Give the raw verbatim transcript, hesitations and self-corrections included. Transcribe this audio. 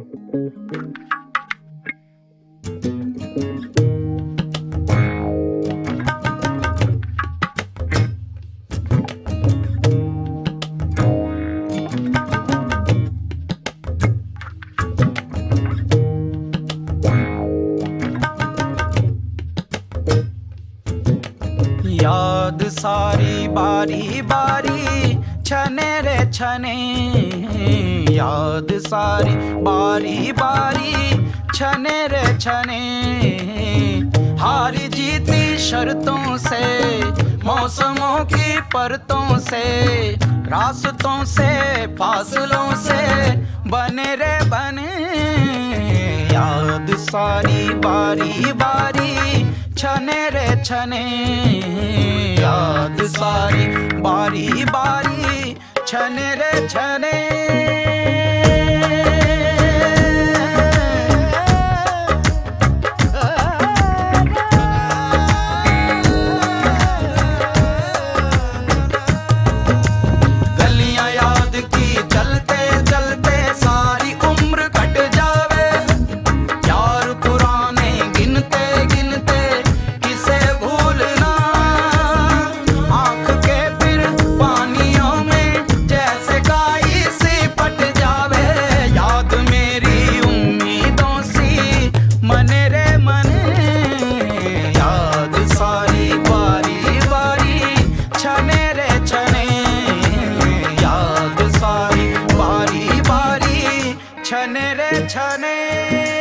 याद सारी बारी बारी छने रे छने, याद सारी बारी बारी छने रे छने। हारी जीती शर्तों से, मौसमों की परतों से, रास्तों से फासलों से बने रे बने। याद सारी बारी बारी छने रे छने, याद सारी बारी बारी छने रे छने। गलियां याद की चलते चलते सारी उम्र कट जावे। यार पुराने गिनते गिनते किसे भूलना, आंख के फिर पानियों में जैसे काई सी पट जावे। याद मेरी उम्मीदों सी मने रे मने, याद सारी बारी बारी छने रे छने, याद सारी बारी बारी छने रे छने।